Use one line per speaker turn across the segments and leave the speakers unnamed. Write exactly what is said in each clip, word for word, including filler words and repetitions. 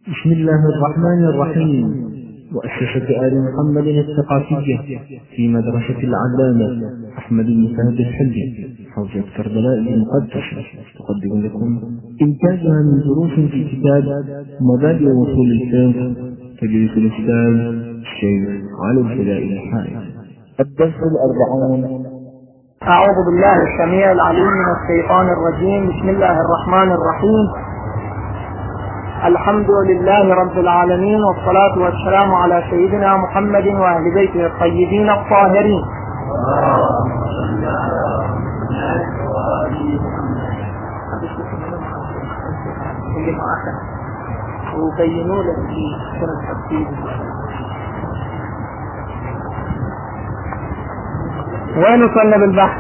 بسم الله الرحمن الرحيم. مؤسسة آل محمد الثقافية في مدرسة العلامة أحمد بن فهد الحلي حوزة كربلاء المقدسة تقدم لكم إنتاجها من دروس في كتاب مبادئ وصول الفقه تدريس الأستاذ الشيخ علي الفدائي الحائط. الدرس الأربعون.
أعوذ بالله السميع العليم من الشيطان الرجيم. بسم الله الرحمن الرحيم. الحمد لله رب العالمين، والصلاة والسلام على سيدنا محمد وأهل بيته الطيبين الطاهرين. وبينوا له في سنة التفسير. وين وصلنا بالبحث؟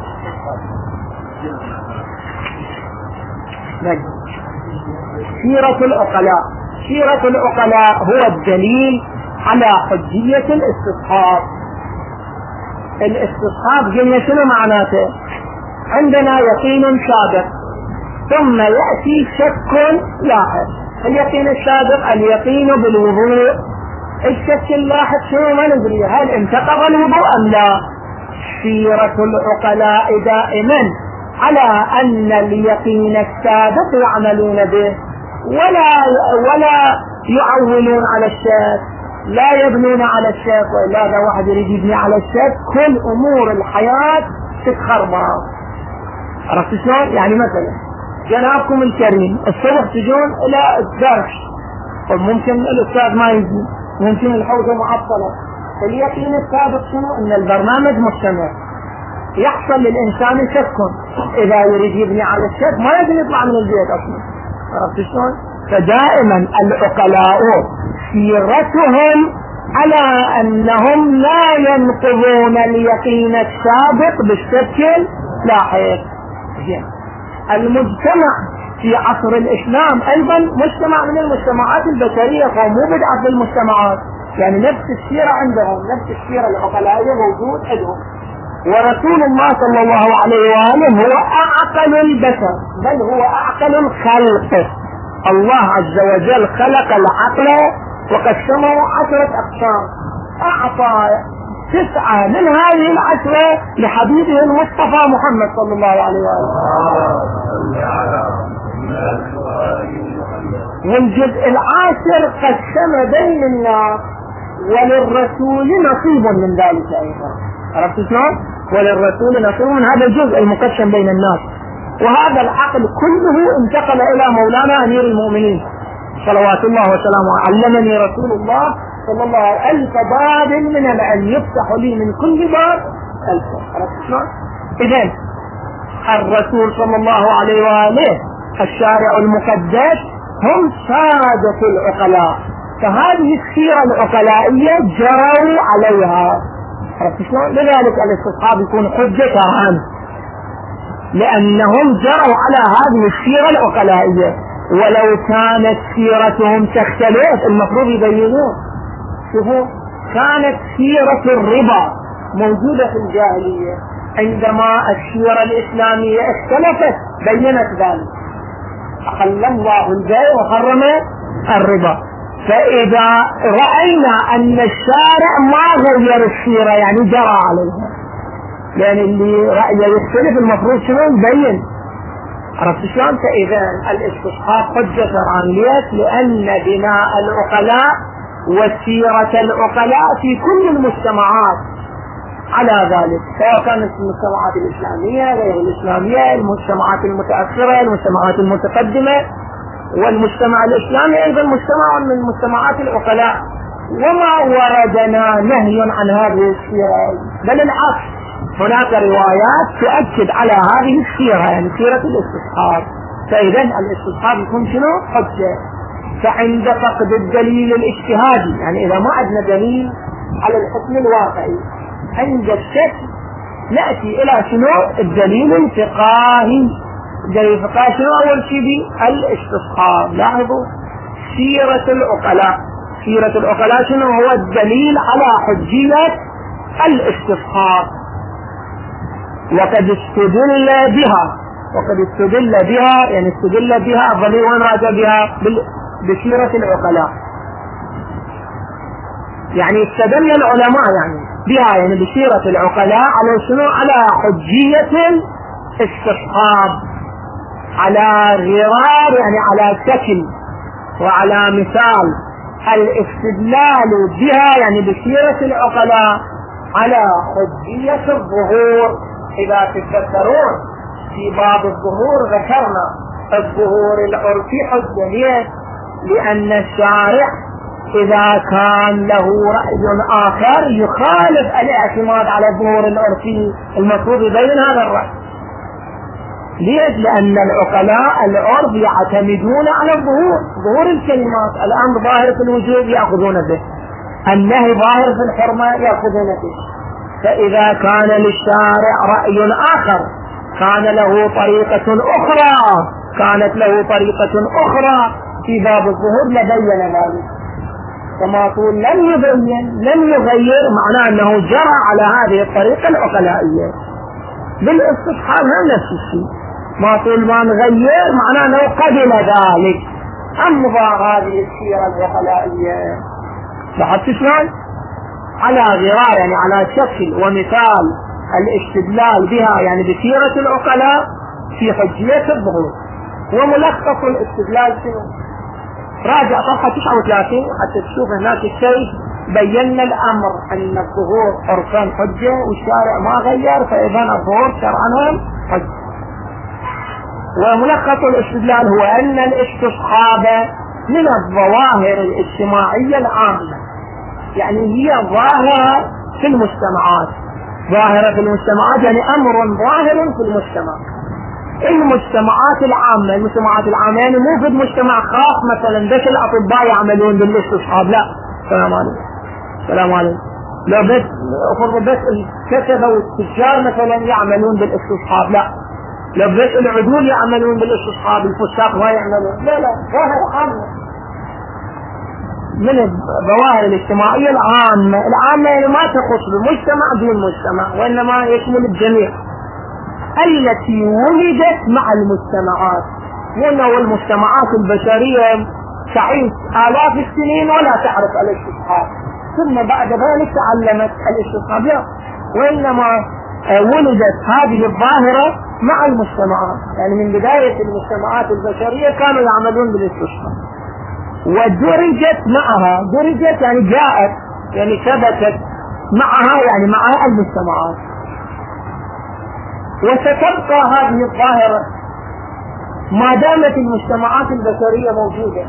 نجد سيرة العقلاء. سيرة العقلاء هو الدليل على حجية الاستصحاب. الاستصحاب قلنا شنو معناته؟ عندنا يقين سابق ثم يأتي شك لاحق. اليقين السابق اليقين بالوضوء، الشك اللاحق شنو ما ندري هل انتقض الوضوء أم لا. سيرة العقلاء دائما على أن اليقين السابق يعملون به ولا ولا يعولون على الشك، لا يبنون على الشك، وإلا هذا واحد يريد يبني على الشك كل أمور الحياة تتخربط. عرفت شلون؟ يعني مثلا جنابكم الكريم الصبح تجون إلى الدرس، ممكن الأستاذ ما يجي، ممكن الحوزة معطلة. اليقين السابق شنو؟ أن البرنامج مستمر. يحصل للإنسان شك، إذا يريد يبني على الشك ما يقدر يطلع من البيت أصلا. عرفت شلون؟ فدائما العقلاء سيرتهم على أنهم لا ينقضون اليقين السابق بالشك اللاحق. المجتمع في عصر الإسلام أيضا مجتمع من المجتمعات البشرية، فمو بدعة في المجتمعات، يعني نفس السيرة عندهم، نفس السيرة العقلائية موجود عندهم. ورسول الله صلى الله عليه وآله هو أعقل البشر، بل هو أعقل الخلق. الله عز وجل خلق العقل وقسمه عشرة أقسام، أعطى تسعة من هذه العشرة لحبيبه المصطفى محمد صلى الله عليه وآله. والجزء العاشر قسم بين الناس، وللرسول نصيب من ذلك أيضا. عرفت شلون؟ وللرسول نصيب من هذا الجزء المقسم بين الناس. وهذا العقل كله انتقل إلى مولانا أمير المؤمنين صلوات الله وسلامه. علمني رسول الله صلى الله عليه وسلم ألف باب من العلم يفتح لي من كل باب ألف. عرفت شلون؟ إذن الرسول صلى الله عليه وآله الشارع المقدس هم سادة العقلاء، فهذه السيرة العقلائية جروا عليها. عرفت شلون؟ لذلك الاستصحاب يكون حجة عنه، لأنهم جروا على هذه السيرة العقلائية. ولو كانت سيرتهم تختلف المفروض يبينون. شوفوا، كانت سيرة الربا موجودة في الجاهلية، عندما السيرة الإسلامية اختلفت بينت ذلك، أحل الله البيع وحرم الربا. فإذا رأينا أن الشارع ما غير السيرة يعني جرى عليها، لأن اللي رأيه يختلف المفروض شنو يبين. عرفت شلون؟ فإذا الاستصحاب حجة شرعية، لأن بناء العقلاء وسيرة العقلاء في كل المجتمعات على ذلك، سواء كانت المجتمعات الإسلامية غير الإسلامية، المجتمعات المتأخرة، المجتمعات المتقدمة، والمجتمع الإسلامي أيضا مجتمع من مجتمعات العقلاء. وما وردنا نهي عن هذه السيرة، بل العكس، هناك روايات تؤكد على هذه السيرة، يعني سيرة الاستصحاب. فإذا الاستصحاب يكون شنو؟ حجة. فعند فقد الدليل الاجتهادي، يعني إذا ما عندنا دليل على الحكم الواقعي، عند الشك نأتي إلى شنو؟ الدليل الفقهي. الدليل الفقهي شنو أول شيء؟ الاستصحاب. لاحظوا سيرة العقلاء، سيرة العقلاء شنو هو الدليل على حجية الاستصحاب. وقد استدل بها، وقد استدل بها يعني استدل بها الضمير وين راجع بها؟ بسيرة العقلاء. يعني استدل العلماء يعني بها يعني بسيرة العقلاء على شنو؟ على حجية الاستصحاب، على غرار يعني على شكل وعلى مثال الاستدلال بها يعني بسيرة العقلاء على حجية الظهور. إذا تتذكرون في باب الظهور ذكرنا الظهور العرفي حجة، ليه؟ لأن الشارع إذا كان له رأي آخر يخالف الاعتماد على الظهور العرفي المفروض يبين هذا الرأي. ليش؟ لأن العقلاء العرف يعتمدون على الظهور، ظهور الكلمات. الأمر ظاهر في الوجوب يأخذون به، النهي ظاهر في الحرمة يأخذون به. فإذا كان للشارع رأي آخر كان له طريقة أخرى كانت له طريقة أخرى في باب الظهور لبين ذلك. كما تقول لم يبين لم يغير معناه أنه جرى على هذه الطريقة العقلائية. بالاستصحاب هم نفس الشيء، ما تقول ما نغير معناه أنه قبل ذلك. أمضى هذه السيرة العقلائية لاحظت شلون؟ على غرار يعني على شكل ومثال الاستدلال بها يعني بسيرة العقلاء في حجية الظهور. وملخص الاستدلال شنو؟ راجع صفحة تسعة وثلاثين حتى تشوف هناك الشيء بينا الأمر أن الظهور عرفا حجة والشارع ما غير، فإذا الظهور شرعا حجة. وملخص الاستدلال هو أن الاستصحاب من الظواهر الاجتماعية العامة، يعني هي ظاهرة في المجتمعات. ظاهرة في المجتمعات يعني أمر ظاهر في المجتمع. المجتمعات العامة المجتمعات العامة يعني مو في المجتمع خاص مثلا بس الأطباء يعملون بالاستصحاب، لا. السلام عليكم. السلام عليكم. لو بس أفرض بس الكتبة والتجار مثلا يعملون بالاستصحاب، لا. لو بس العدول يعملون بالاستصحاب، الفساق ما يعملون، لا لا. ظاهرة عامة من الظواهر الاجتماعية العامة. العامة يعني ما تخص بمجتمع دون مجتمع، وإنما يشمل الجميع، التي ولدت مع المجتمعات. وإنه المجتمعات البشرية تعيش آلاف السنين ولا تعرف الاستصحاب، ثم بعد ذلك تعلمت الاستصحاب، وإنما ولدت هذه الظاهرة مع المجتمعات. يعني من بداية المجتمعات البشرية كانوا يعملون بالاستصحاب، ودرجت معها. درجت يعني جاءت يعني ثبتت معها يعني مع المجتمعات. وستبقى هذه الظاهرة ما دامت المجتمعات البشرية موجودة.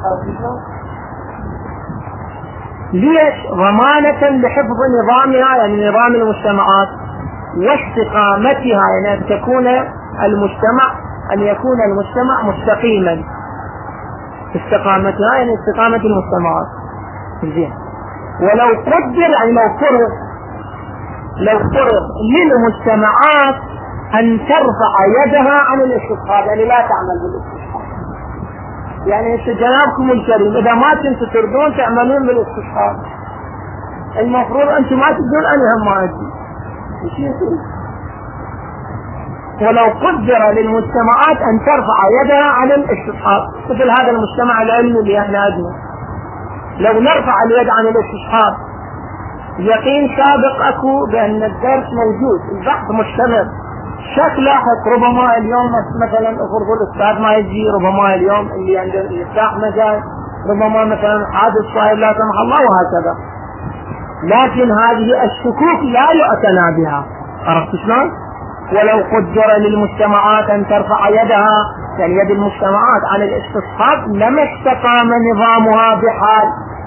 ليش؟ ضمانة لحفظ نظامها يعني نظام المجتمعات واستقامتها، يعني أن تكون المجتمع أن يكون المجتمع مستقيما. استقامتها يعني استقامة المجتمعات. زين. ولو قدر يعني لو فرض لو فرض للمجتمعات أن ترفع يدها عن الاستصحاب، يعني لا تعمل بالاستصحاب. يعني جنابكم الكريم إذا ما كنتم تريدون تعملون بالاستصحاب المفروض أنتم ما تدون أنا هم ما أدري. ولو قدر للمجتمعات أن ترفع يدها عن الاستصحاب، مثل هذا المجتمع العلمي اللي احنا أدنى، لو نرفع اليد عن الاستصحاب يقين سابق أكو بأن الدرس موجود، البحث مستمر. شك لاحق ربما اليوم مثلا أفرض الأستاذ ما يجي، ربما اليوم اللي عنده يفتح مجال، ربما مثلا حادث صاير لا سمح الله وهكذا. لكن هذه الشكوك لا يعتنى بها. عرفت شلون؟ ولو قدر للمجتمعات أن ترفع يدها يعني يد المجتمعات عن الاستصحاب لما استقام نظامها بحال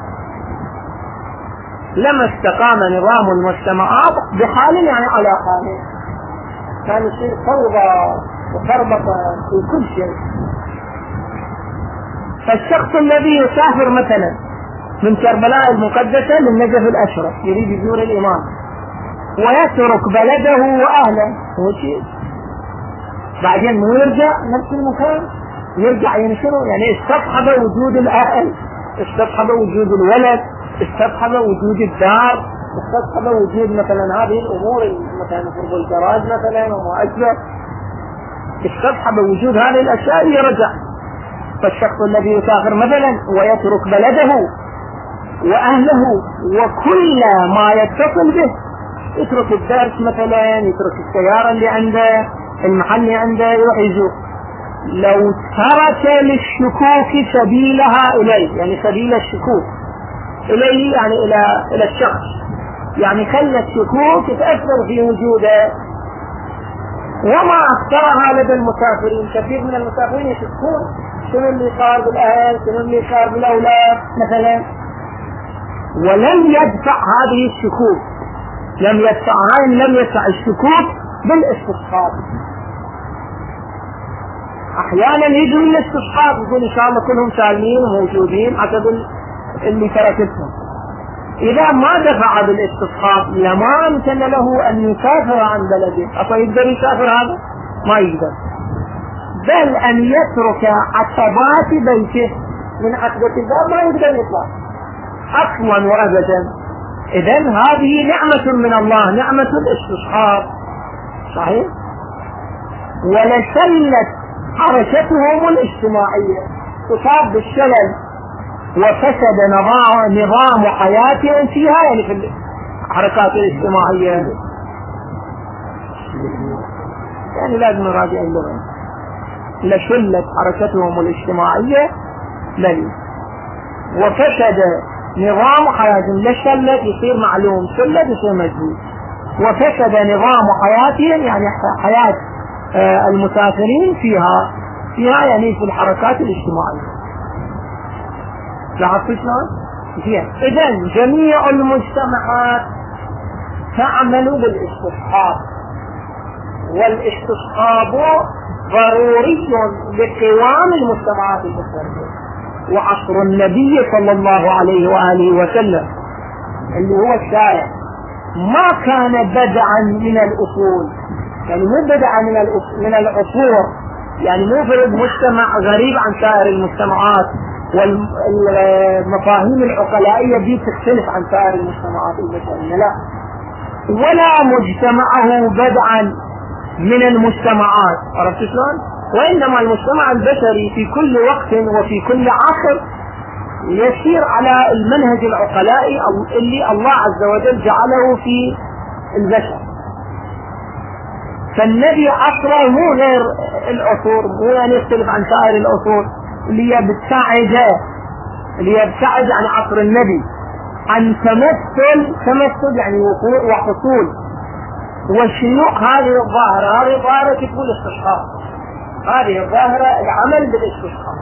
لما استقام نظام المجتمعات بحال يعني على حال، كان يصير فوضى وخربطة في كل شيء. فالشخص الذي يسافر مثلا من كربلاء المقدسة للنجف الأشرف يريد يزور الإمام ويترك بلده وأهله، هو شيء بعدين مو يرجع نفس المكان، يرجع يعني شنو؟ يعني استصحب وجود الأهل، استصحب وجود الولد، استصحب وجود الدار، استصحب وجود مثلا هذه الأمور مثلا قرب الجراج مثلا وما أشبه، استصحب وجود هذه الأشياء يرجع. فالشخص الذي يسافر مثلا ويترك بلده وأهله وكل ما يتصل به، يترك الدرس مثلا، يترك السيارة اللي عنده، المحل اللي عنده، يروح يزور. لو ترك للشكوك سبيلها إليه، يعني سبيل الشكوك إليه يعني إلى إلى الشخص، يعني خلى الشكوك تتأثر في وجوده. وما أكثرها لدى المسافرين، كثير من المسافرين يشكون شنو اللي صار بالأهل، شنو اللي صار بالأولاد مثلا، ولم يدفع هذه الشكوك، لم يدفع هاي لم يدفع الشكوك بالاستصحاب. أحيانا يجوا من الاستصحاب يقول إن شاء الله كلهم سالمين وموجودين حسب اللي تركتهم. إذا ما دفع بالاستصحاب لما أمكن له أن يسافر عن بلده، أصلا يقدر يسافر هذا؟ ما يقدر، بل أن يترك عتبات بيته من عتبة الباب ما يقدر يطلع أصلا وأبدا. إذن هذه نعمة من الله، نعمة الاستصحاب، صحيح؟ ولشلت حركتهم الاجتماعية، تصاب بالشلل وفسد نظام حياتهم فيها، يعني في الحركات الاجتماعية. يعني لازم نراجع اللغة. لشلت حركتهم الاجتماعية لن وفسد نظام حياتهم. لشلت يصير معلوم، شلت يصير مجهول. وفسد نظام حياتهم يعني حياة المسافرين فيها فيها يعني في الحركات الاجتماعية. لاحظت شلون؟ زين. إذن جميع المجتمعات تعمل بالاستصحاب، والاستصحاب ضروري لقوام المجتمعات المسلمة. وعصر النبي صلى الله عليه وآله وسلم اللي هو الشارع ما كان بدعا من الأصول، يعني مو بدعا من من العصور، يعني مو فرد مجتمع غريب عن سائر المجتمعات، والمفاهيم العقلائية دي تختلف عن سائر المجتمعات البشرية، لا، ولا مجتمعه بدعا من المجتمعات. عرفت شلون؟ وإنما المجتمع البشري في كل وقت وفي كل عصر يسير على المنهج العقلائي اللي الله عز وجل جعله في البشر. فالنبي عصره مو غير العصور، مو يعني يختلف عن سائر العصور اللي يبتعد اللي يبتعد عن عصر النبي عن تمثل تمثل يعني وقوع وحصول والشيوع. هذه الظاهرة هذه الظاهرة تقول استصحاب، هذه الظاهرة العمل بالاستصحاب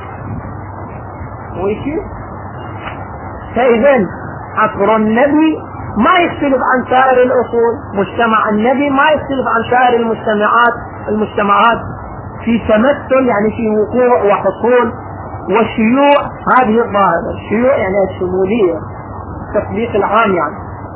ويشي. فإذن عصر النبي ما يختلف عن سائر الأصول، مجتمع النبي ما يختلف عن سائر المجتمعات المجتمعات في تمثل يعني في وقوع وحصول والشيوع. هذه الظاهرة الشيوع يعني الشمولية، التطبيق العام يعني.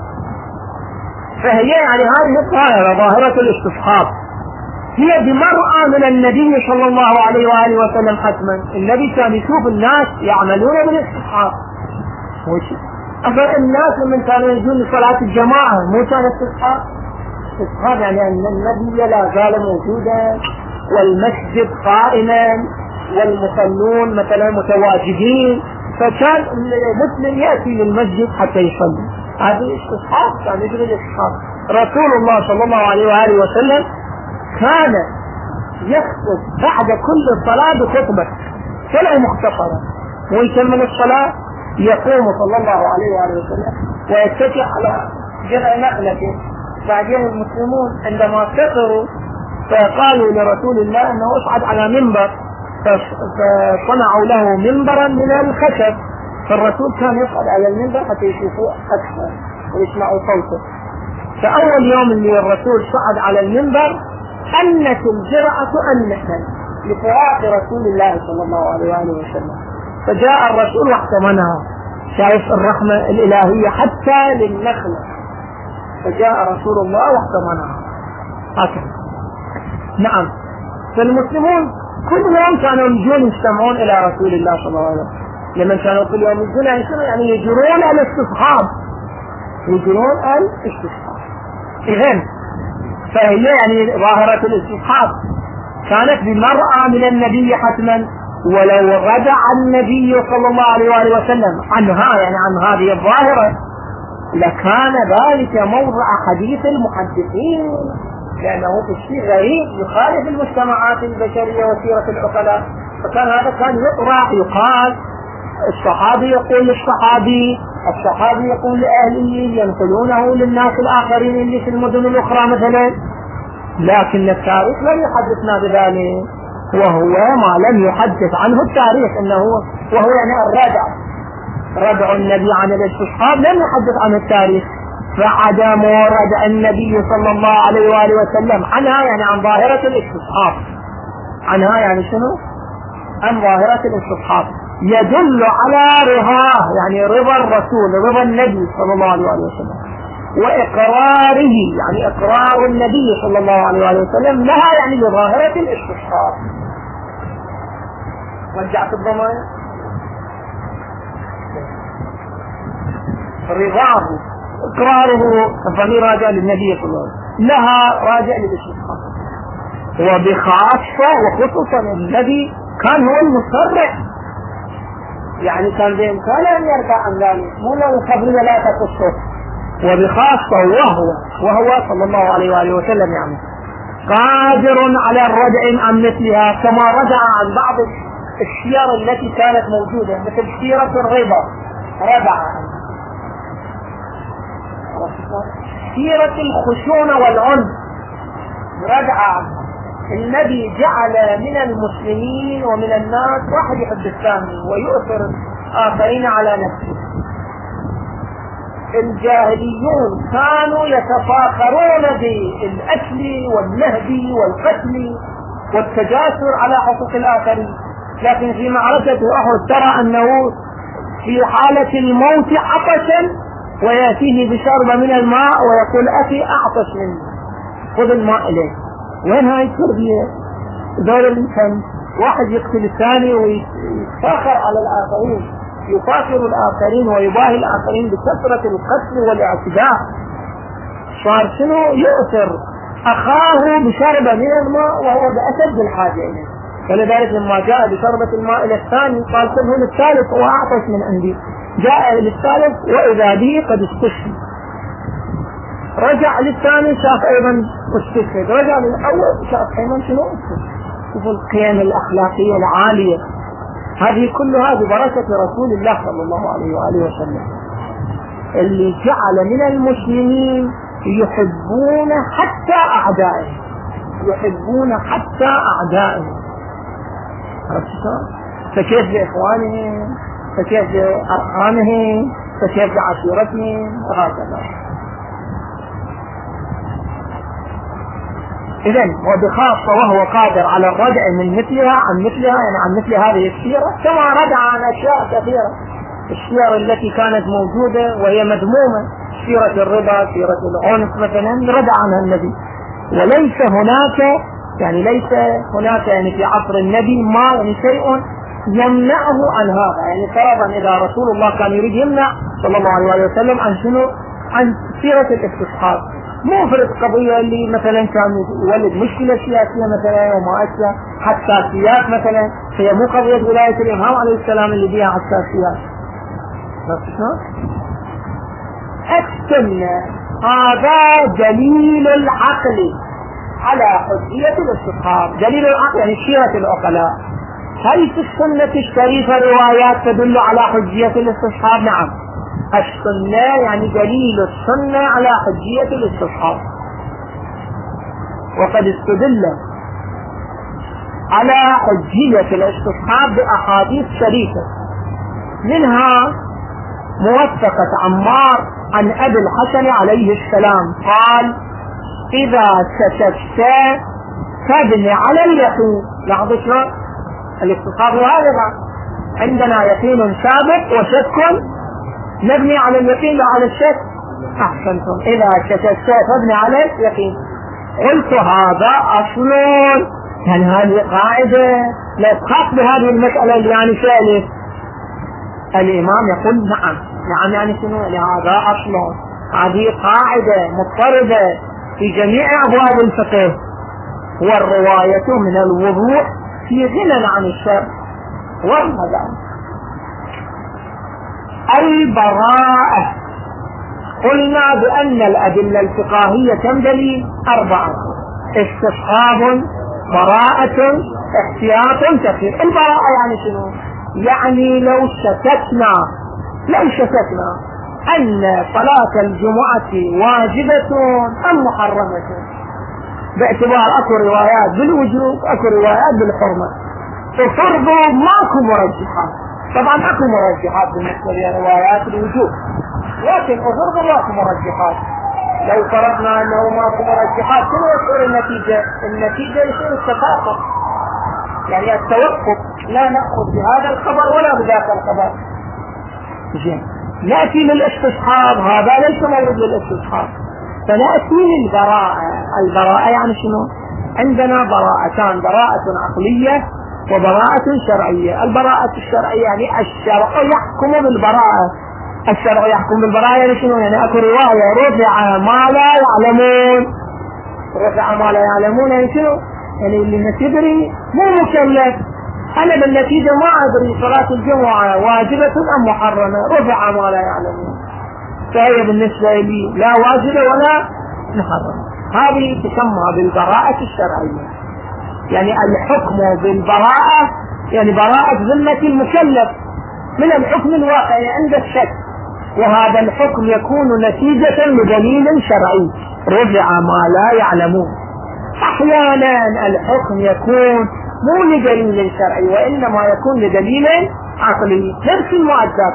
فهي يعني هذه الظاهرة ظاهرة الاستصحاب هي بمرأة من النبي صلى الله عليه وآله وسلم حتما. النبي كان يشوف الناس يعملون بالاستصحاب. أفر الناس من كانوا يجون لصلاة الجماعة مو كان استصحاب؟ استصحاب يعني أن النبي لا زال موجودا والمسجد قائما والمصلون مثلا متواجدين، فكان المسلم يأتي للمسجد حتى يصلي. هذه استصحاب، كان يجري الاستصحاب. رسول الله صلى الله عليه وآله وسلم كان يخطب بعد كل صلاة بخطبة ولو مختصرة، ويكمل الصلاة يقوم صلى الله عليه وآله وسلم ويتكئ على جذع نخلته. بعدين المسلمون عندما كثروا فقالوا لرسول الله أنه اصعد على منبر، فصنعوا له منبرا من الخشب، فالرسول كان يصعد على المنبر حتى يشوفوا أكثر ويسمعوا صوته. فأول يوم اللي الرسول صعد على المنبر أنت الجرعة أنة لفراق رسول الله صلى الله عليه وآله وسلم، فجاء الرسول واحتمنها. شايف الرحمة الإلهية حتى للنخلة، فجاء رسول الله واحتمنها هكذا. نعم. فالمسلمون كل يوم كانوا يجون يستمعون إلى رسول الله صلى الله عليه وسلم. لمن كانوا كل يوم يجون يعني يجرون الاستصحاب، يجرون الاستصحاب. إذن فهي يعني ظاهرة الاستصحاب كانت بمرأة من النبي حتما، ولو رجع النبي صلى الله عليه وآله وسلم عنها يعني عن هذه الظاهرة لكان ذلك موضع حديث المحدثين، لأنه في شيء غريب يخالف المجتمعات البشرية وسيرة العقلاء، فكان هذا كان يطرح يقال الصحابي يقول للصحابي، الصحابي يقول لأهله، ينقلونه للناس الآخرين اللي في المدن الأخرى مثلا. لكن التاريخ لم يحدثنا بذلك، وهو ما لم يحدث عنه التاريخ انه هو وهو يعني الردع، ردع النبي عن الاستصحاب لم يحدث عنه التاريخ، فعدم ردع النبي صلى الله عليه وآله وسلم عنها يعني عن ظاهرة الاستصحاب، عنها يعني شنو؟ عن ظاهرة الاستصحاب، يدل على رضاه يعني رضا الرسول، رضا النبي صلى الله عليه وآله وسلم، وإقراره يعني إقرار النبي صلى الله عليه وآله وسلم لها يعني بظاهرة الاستصحاب. رجعت الضمان رضاه إقراره الضمير راجع للنبي صلى الله عليه وسلم، لها راجع للاستصحاب، وبخاصة وخصوصا النبي كان هو المصرح، يعني كان بإمكانه أن يرجع عن ذلك، مو لو قبل لا تقصه، وبخاصة وهو وهو صلى الله عليه وآله وسلم يعني قادر على الردع عن مثلها، كما رجع عن بعض السير التي كانت موجودة مثل سيرة الرضا، رجع عنها. سيرة الخشونة والعنف رجع عنها. النبي جعل من المسلمين ومن الناس واحد يحب الثاني ويؤثر آخرين على نفسه. الجاهليون كانوا يتفاخرون بالأكل والنهب والقتل والتجاسر على حقوق الآخرين، لكن في معركة أحد ترى أنه في حالة الموت عطشا ويأتيه بشربة من الماء ويقول أخي أعطش مني خذ الماء إليه. وين هاي التربية؟ دور الإنسان واحد يقتل الثاني ويتفاخر على الآخرين، يفاخر الآخرين ويباهي الآخرين بكثرة القتل والاعتداء. صار شنو؟ يؤثر أخاه بشربة من الماء وهو بأشد الحاجة إليه، فلذلك لما جاء بشربة الماء إلى الثاني قال خذه للثالث وأعطش من عندي، جاء للثالث وإذا به قد استشهد، رجع للثاني شاف أيضا استشهد، رجع للأول شاف أيضا شنو استشهد. شوفوا القيم الأخلاقية العالية هذه كلها ببركة رسول الله صلى الله عليه وآله وسلم، اللي جعل من المسلمين يحبون حتى أعدائهم، يحبون حتى أعدائهم. فكيف لإخوانهم، فكيف لأرحامهم، فكيف لعشيرتهم وهكذا. إذن وبخاصة وهو قادر على الردع من مثلها عن مثلها يعني عن مثل هذه السيرة، كما ردع عن أشياء كثيرة، السير التي كانت موجودة وهي مذمومة، سيرة الرضا، سيرة العنف مثلا، ردع عنها النبي. وليس هناك يعني ليس هناك يعني في عصر النبي ما يعني شيء يمنعه عن هذا، يعني فرضا إذا رسول الله كان يريد يمنع صلى الله عليه وسلم عن شنو؟ عن سيرة الاستصحاب، مو فرض قضية اللي مثلا كان يولد مشكلة سياسية مثلا وما أشبه حساسيات مثلا، هي مو قضية ولاية الإمام عليه السلام اللي فيها حساسيات. السنة هذا دليل العقل على حجية الاستصحاب، دليل العقل يعني سيرة العقلاء. هل في السنة الشريفة روايات تدل على حجية الاستصحاب؟ نعم، السنة يعني دليل السنة على حجية الاستصحاب. وقد استدل على حجية الاستصحاب بأحاديث شريفة، منها موثقة عمار عن أبي الحسن عليه السلام قال إذا شككت فابن على اليقين. لاحظوا شلون الاستصحاب هذا، عندنا يقين ثابت وشك نبني على اليقين لا على الشك. أحسنتم، إذا شككت فابن على اليقين. قلت هذا أصل، يعني هذه قاعدة لا تخاف بهذه المسألة اللي يعني سألت. الإمام يقول نعم، نعم يعني شنو؟ هذا أصل، هذه قاعدة مضطردة في جميع أبواب الفقه، والرواية من الوضوح في غنى عن الشر. وهذا البراءة قلنا بأن الأدلة الفقهية كم دليل؟ أربعة: استصحاب، براءة، احتياط، تفسير. البراءة يعني شنو؟ يعني لو شككنا لو شككنا أن صلاة الجمعة واجبة أم محرمة، باعتبار أكو روايات بالوجوب أكو روايات بالحرمة، وفرضوا ماكو مرجحات. طبعا أكو مرجحات بالنسبة لروايات الوجوب، لكن أفرضوا ماكو مرجحات. لو فرضنا أنه ماكو مرجحات شنو يصير النتيجة؟ النتيجة يصير التفاقم، يعني التوقف، لا نأخذ بهذا الخبر ولا بذاك الخبر. زين، نأتي للاستصحاب، هذا ليس مورد للاستصحاب، فنأتي للبراءة. البراءة يعني شنو؟ عندنا براءتان: براءة عقلية وبراءة شرعية. البراءة الشرعية يعني الشرع يحكم بالبراءة. الشرع يحكم بالبراءة يعني شنو؟ يعني اكو رواية رفع ما لا يعلمون. رفع ما لا يعلمون يعني شنو؟ يعني اللي ما تدري مو مكلف. انا بالنتيجة ما ادري صلاة الجمعة واجبة ام محرمة، رفع ما لا يعلمون، فهي بالنسبة لي لا واجبة ولا محرمة. هذه تسمى بالبراءة الشرعية، يعني الحكم بالبراءة يعني براءة ذمة المكلف من الحكم الواقعي عند الشك، وهذا الحكم يكون نتيجة لدليل شرعي رفع ما لا يعلمون. احيانا الحكم يكون مو لدليل شرعي وانما يكون لدليل عقلي، نفس المعدات.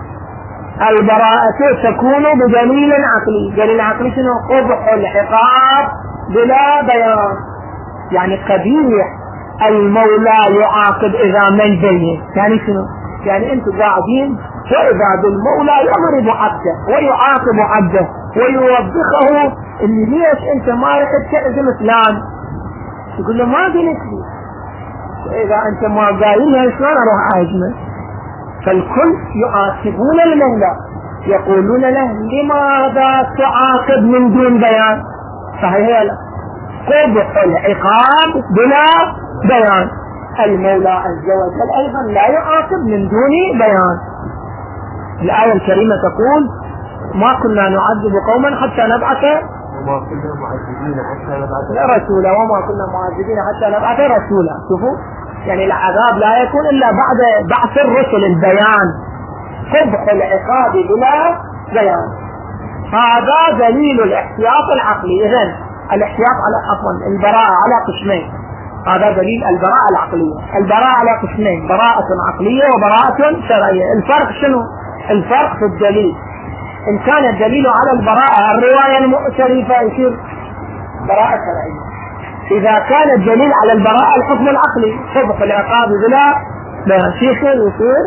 البراءة تكون بدليل عقلي. دليل عقلي شنو؟ قبح العقاب بلا بيان، يعني قبيح المولى يعاقب اذا ما يبين. يعني شنو؟ يعني انتم قاعدين واذا بالمولى يضرب عبده ويعاقب عبده ويوبخه اللي ليش انت ما رحت تعزم فلان، يقول له ما قلت لي، اذا انت ما قايلها شلون اروح اعزمه؟ فالكل يعاقبون المولى، يقولون له لماذا تعاقب من دون بيان؟ فهي لا، قبح العقاب بلا بيان. المولى عز وجل ايضا لا يعاقب من دون بيان. الآية الكريمة تقول: ما كنا نعذب قوما حتى نبعث
وما كنا معذبين حتى نبعث
رسولا وما كنا معذبين حتى نبعث رسولا. شوفوا، يعني العذاب لا يكون إلا بعد بعث الرسل، البيان. قبح العقاب بلا بيان، هذا دليل الاحتياط العقلي. إذن الاحتياط على عفوا البراءة على قسمين، هذا دليل البراءة العقلية. البراءة على قسمين: براءة عقلية وبراءة شرعية. الفرق شنو؟ الفرق في الدليل. إن كان الدليل على البراءة الرواية المؤتلفة يصير براءة شرعية. إذا كان الدليل على البراءة الحكم العقلي قبح العقاب بلا بيان يصير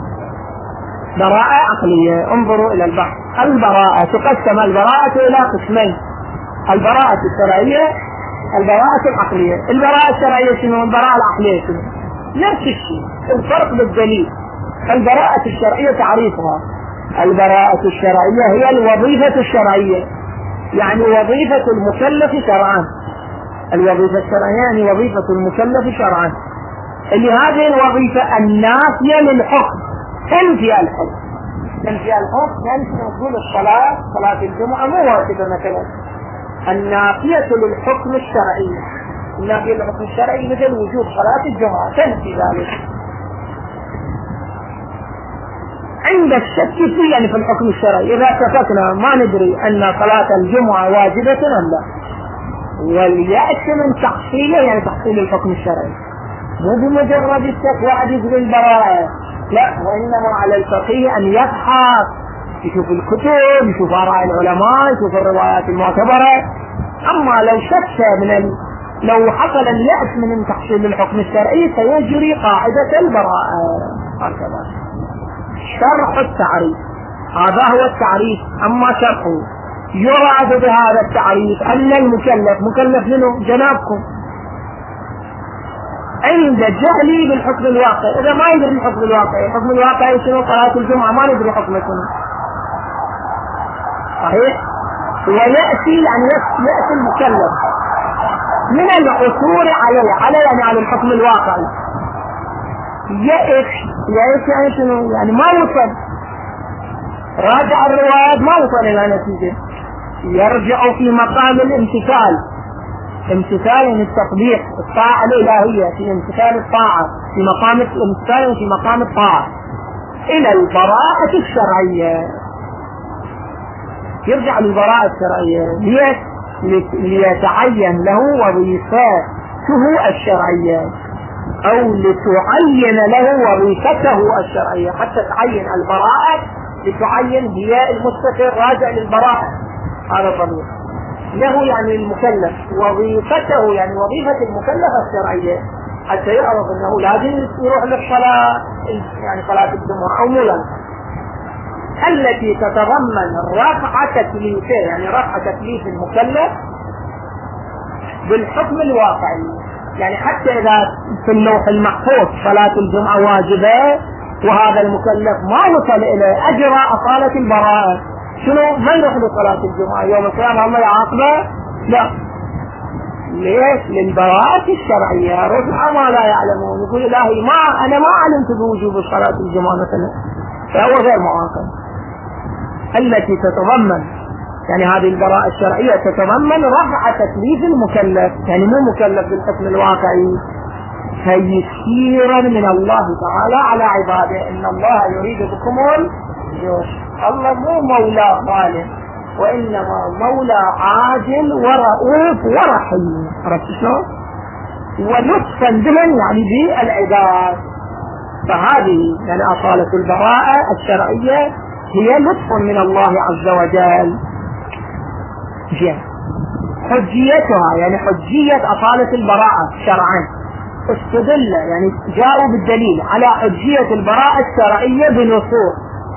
براءة عقلية. انظروا إلى البحث. البراءة تقسم البراءة إلى قسمين: البراءة الشرعية، البراءة العقلية. البراءة الشرعية شنو؟ البراءة العقلية شنو؟ نفس الشيء، الفرق بالدليل. البراءة الشرعية تعريفها: البراءة الشرعية هي الوظيفة الشرعية، يعني وظيفة المكلف شرعا. الوظيفة الشرعية يعني وظيفة المكلف شرعا، اللي هذه الوظيفة النافية للحكم، تنفي الحكم. تنفي الحكم يعني نقول الصلاة صلاة الجمعة مو واجبة مثلا، النافية للحكم الشرعي. النافية للحكم الشرعي مثل وجوب صلاة الجمعة تنفي ذلك. عند الشك فيه يعني في الحكم الشرعي، إذا شككنا ما ندري أن صلاة الجمعة واجبة أم لا، وليأتي من تحصيله يعني تحصيل الحكم الشرعي، مو بمجرد الشك واحد يقول البراءة، لا، وإنما على الفقيه أن يبحث، يشوف الكتب، يشوف آراء العلماء، يشوف الروايات المعتبرة. أما لو شك من ال... لو حصل اليأس من تحصيل الحكم الشرعي سيجري قاعدة البراءة. هكذا شرح التعريف، هذا هو التعريف. أما شرحه يراد بهذا التعريف أن المكلف مكلف منه جنابكم عند جهلي بالحكم الواقعي. إذا ما يدري الحكم الواقعي، الحكم الواقعي شنو؟ صلاة الجمعة ما ندري حكمه شنو، صحيح؟ ويأتي يعني يأتي المكلف من العثور عليه، على يعني على الحكم الواقعي، يئس يئس يعني شنو؟ يعني ما وصل، راجع الروايات ما وصل إلى نتيجة، يرجع في مقام الامتثال. امتثال يعني التطبيق، الطاعة الإلهية، في امتثال الطاعة في مقام الامتثال في مقام الطاعة إلى البراءة الشرعية. يرجع للبراءة الشرعية ليتعين له وظيفته الشرعية، أو لتعين له وظيفته الشرعية، حتى تعين البراءة لتعين هي المستقر راجع للبراءة. هذا الضمير له يعني المكلف، وظيفته يعني وظيفة المكلف الشرعية، حتى يعرف أنه لازم يروح للصلاة، يعني صلاة الجمعة أو مولا، التي تتضمن رفع تكليفه، يعني رفع تكليف المكلف بالحكم الواقعي. يعني حتى إذا في اللوح المحفوظ صلاة الجمعة واجبة وهذا المكلف ما وصل إليه، أجرى أصالة البراءة، شنو؟ ما يروح لصلاة الجمعة يوم القيامة الله يعاقبه؟ لا. ليش؟ للبراءة الشرعية، رفع ما لا يعلمون، يقول إلهي ما أنا ما علمت بوجوب صلاة الجمعة مثلا، فهو غير معاقب. التي تتضمن يعني هذه البراءة الشرعية تتضمن رفع تكليف المكلف، يعني مو مكلف بالحكم الواقعي، تيسيرا من الله تعالى على عباده. إن الله يريد بكم اليسر، الله مو مولى ظالم، وإنما مولى عاجل ورؤوف ورحيم. عرفت شلون؟ ولطفا بمن يعني بالعباد. فهذه يعني أصالة البراءة الشرعية هي لطف من الله عز وجل. حجيتها يعني حجية أصالة البراءة شرعا، استدل يعني جاءوا بالدليل على حجية البراءة الشرعية بنصوص.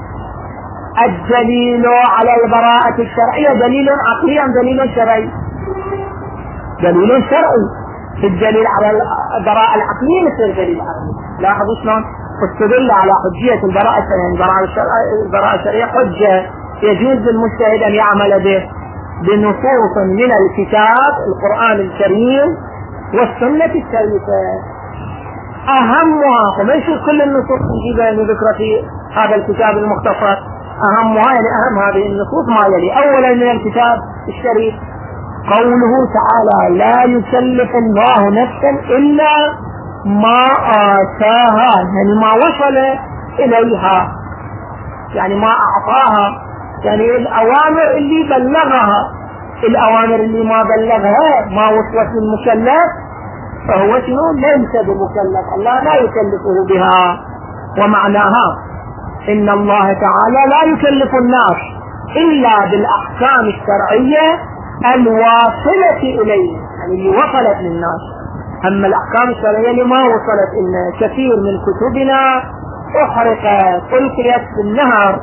الدليل على البراءة الشرعية دليل عقلي أم دليل شرعي؟ دليل شرعي. في الدليل على البراءة العقلية مثل دليل عقلي. لاحظوا شلون؟ استدل على حجية البراءة الشرعية. البراءة الشرعية حجة يجوز للمجتهد أن يعمل به بنصوص من الكتاب القرآن الكريم والسنة الشريفة. أهمها، وما يشوف كل النصوص نجيبها ذكر في هذا الكتاب المختصر، أهمها يعني أهم هذه النصوص ما يلي. أولا من الكتاب الشريف قوله تعالى لا يكلف الله نفسا إلا ما آتاها، يعني ما وصل إليها، يعني ما أعطاها، يعني الأوامر اللي بلغها. الأوامر اللي ما بلغها ما وصلت للمكلف فهو شنو؟ ليس بمكلف، الله لا يكلفه بها. ومعناها إن الله تعالى لا يكلف الناس إلا بالأحكام الشرعية الواصلة إليه، يعني اللي وصلت للناس. أما الأحكام الشرعية اللي ما وصلت إلنا، كثير من كتبنا أحرقت ألقيت في النهر،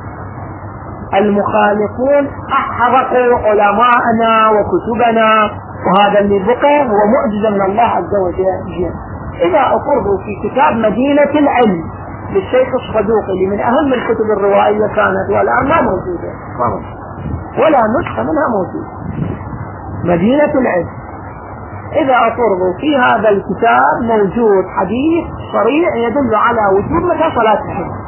المخالفون أحرقوا علماءنا وكتبنا، وهذا اللي بقي هو معجزة من الله عز وجل. إذا أقرضوا في كتاب مدينة العلم للشيخ الصدوقي اللي من أهم الكتب الروائية كانت والآن ما موجودة ولا نسخة منها موجودة، مدينة العلم، إذا أقرضوا في هذا الكتاب موجود حديث صريح يدل على وجوب متى صلاة الجمعة.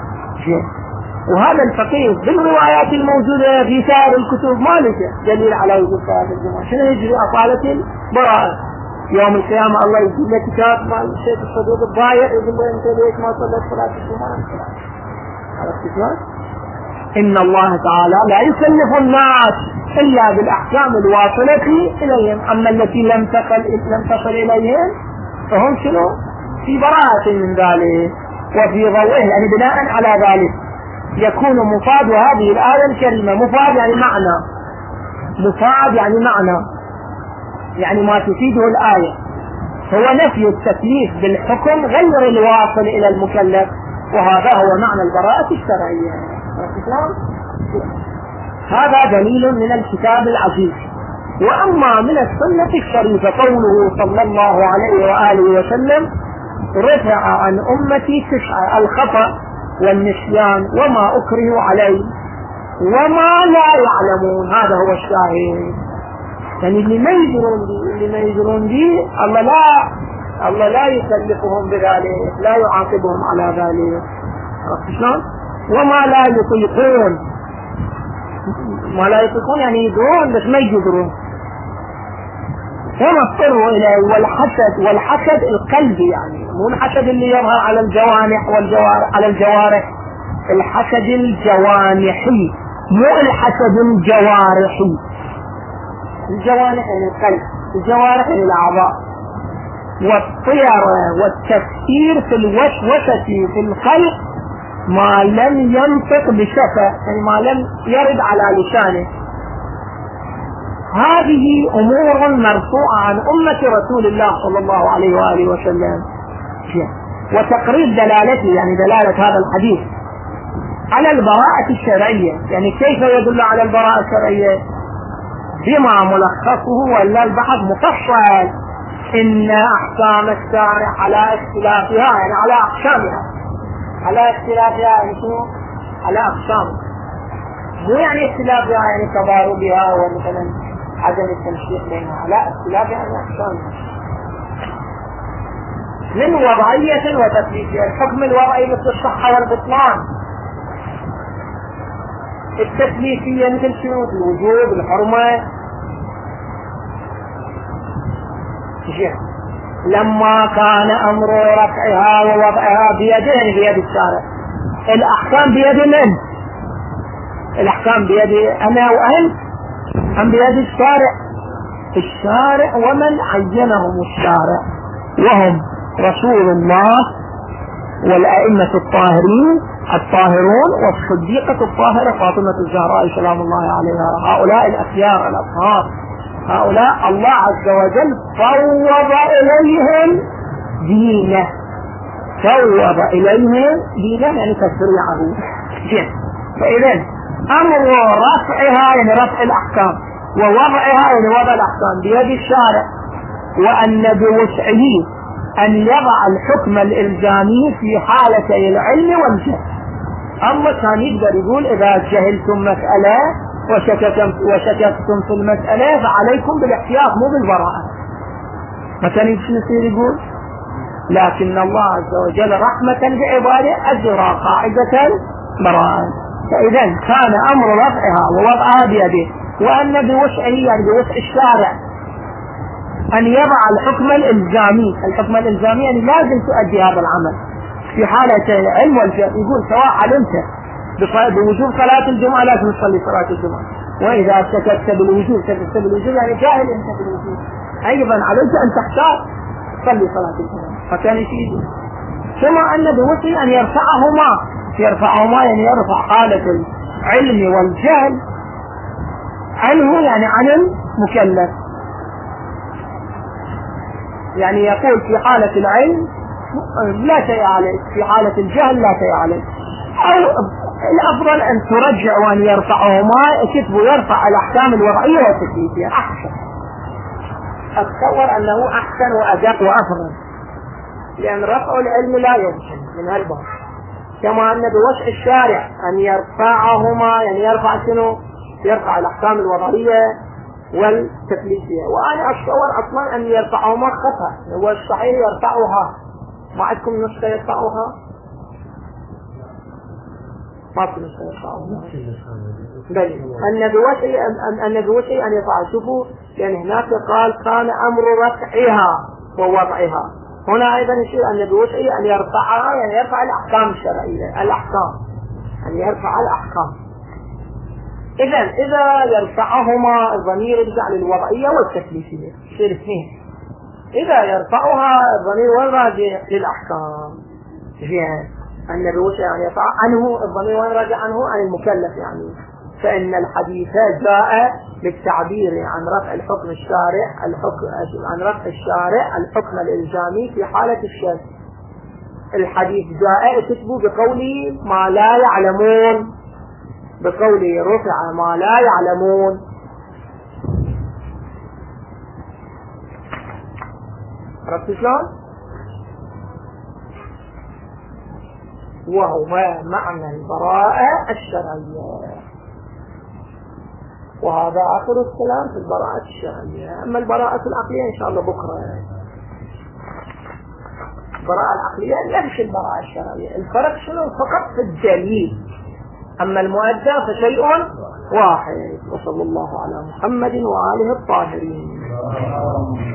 وهذا الفقيه بالروايات الموجودة في سائر الكتب ما لقى دليل على وجوب صلاة الجمعة. شنو يجري أصالة البراءة؟ يوم القيامة الله يجيب لك كتاب مال الشيخ الصدوق الضايع يقول له أنت ليش ما صليت صلاة الجمعة؟ عرفت شلون؟ إن الله تعالى لا يكلف الناس إلا بالأحكام الواصلة إليهم، أما التي لم تصل لم تصل إليهم فهم شنو؟ في براءة من ذلك. وفي ضوئه يعني بناء على ذلك يكون مفاد هذه الآية الكريمة. مفاد يعني معنى، مفاد يعني معنى، يعني ما تفيده الآية هو نفي التكليف بالحكم غير الواصل إلى المكلف، وهذا هو معنى البراءة الشرعية. هذا دليل من الكتاب العزيز. وأما من السنة الشريفة قوله صلى الله عليه وآله وسلم رفع عن أمتي تسعة: الخطأ والنسيان وما أكره عليه وما لا يعلمون. هذا هو الشاهد، يعني اللي ما يجرون دي اللي ما يجرون دي الله لا الله لا يكلفهم بذلك، لا يعاقبهم على ذلك. عرفت شلون؟ وما لا يطيقون، ما لا يطيقون يعني يدرون بس ما يقدرون، هم اضطروا إليه. والحسد، والحسد القلبي يعني، مو الحسد اللي يظهر على الجوانح والجوارح، على الجوارح، الحسد الجوانحي مو الحسد الجوارحي. الجوانح يعني القلب، الجوارح يعني الأعضاء. والطيرة والتفكير في الوسوسة في الخلق ما لم ينطق بشفة، يعني ما لم يرد على لسانه. هذه أمور مرفوعة عن أمة رسول الله صلى الله عليه وآله وسلم. وتقريب دلالته، يعني دلالة هذا الحديث على البراءة الشرعية، يعني كيف يدل على البراءة الشرعية؟ بما ملخصه ولا البحث مفصل، إن أحكام الشارع على اختلافها، يعني على أقسامها، على اختلافها يعني شنو؟ على أقسامها، مو يعني اختلافها يعني تضاربها ومثلا عدم التنسيق بينها، لا، اختلافها يعني أقسامها من وضعية وتثبيتية. الحكم الوضعي مثل الصحة والبطلان، التثبيتية مثل شنو؟ الوجوب، الحرمة. لما كان أمر رفعها ووضعها بيده، بيد الشارع. الأحكام بيد من؟ الأحكام بيد أنا وأنت أم بيد الشارع؟ الشارع ومن عينهم الشارع، وهم رسول الله والأئمة الطاهرين الطاهرون والصديقة الطاهرة فاطمة الزهراء سلام الله عليها. هؤلاء الأخيار الأطهار، هؤلاء الله عز وجل فوض إليهم دينه، فوض إليهم دينه يعني تشريعه. فإذا أمر رفعها يعني رفع الأحكام، ووضعها يعني وضع الأحكام بيد الشارع، وأن بوسعه أن يضع الحكم الإلزامي في حالتي العلم والجهل. الله كان يقدر يقول إذا جهلتم مسألة وشككتم, وشككتم في المسألة فعليكم بالاحتياط مو بالبراءة، ما كان يصير يقول. لكن الله عز وجل رحمة بعباده أجرى قاعدة براءة. فإذا كان أمر رفعها ووضعها بيده، وأن بوسعه يعني بوسع الشارع أن يضع الحكم الإلزامي. الحكم الإلزامي يعني لازم تؤدي هذا العمل في حالة العلم والجهل. يقول سواء علمت بوجوب صلاة الجمعة لازم تصلي صلاة الجمعة، وإذا شككت بالوجوب شككت بالوجوب يعني جاهل أنت بالوجوب، أيضا عليك أن تختار تصلي صلاة الجمعة. فكان يفيد. ثم أن بوسعه أن يرفعهما، يرفعهما يعني يرفع حالة العلم والجهل عنه، يعني عن المكلف. يعني يقول في حالة العلم لا شيء عليك، في حالة الجهل لا شيء عليك. أو الأفضل أن ترجع وأن يرفعهما، كتبوا يرفع الأحكام الوضعية والتكليفية أحسن. أتصور أنه أحسن وأدق وأفضل، لأن رفع العلم لا يمكن من هالباب. كما أن بوسع الشارع أن يرفعهما، يعني يرفع شنو؟ يرفع الأحكام الوضعية والتكليفية. وأنا أتصور أصلا أن يرفعهما خطأ، هو الصحيح يرفعها. ما عندكم نسخة يرفعها؟ ما في نسخة يرفعها. بل أن بوسع أن بوسع أن يرفع. شوفوا، يعني هناك قال كان أمر رفعها ووضعها، هنا أيضا يصير أن بوسع أن يرفعها، يعني يرفع الأحكام الشرعية، الأحكام يعني يرفع الأحكام. إذا إذا يرفعهما الضمير يرجع للوضعية والتكليفية، يصير اثنين. إذا يرفعها الضمير وين راجع؟ للأحكام. يعني أن بوسع أن يرفع عنه الضمير وين راجع؟ عنه عن المكلف. يعني فإن الحديث جاء بالتعبير عن رفع الحكم الشارع، الحكم عن رفع الشارع الحكم الإلزامي في حالة الشرع. الحديث جاء كتبوا بقوله ما لا يعلمون، بقوله رفع ما لا يعلمون. عرفت شلون؟ وهو معنى البراءة الشرعية. وهذا آخر الكلام في البراءة الشرعية. أما البراءة العقلية إن شاء الله بكرة. البراءة العقلية نفس البراءة الشرعية، الفرق شنو؟ فقط في الدليل، أما المؤدى فشيء واحد. وصلى الله على محمد وآله الطاهرين.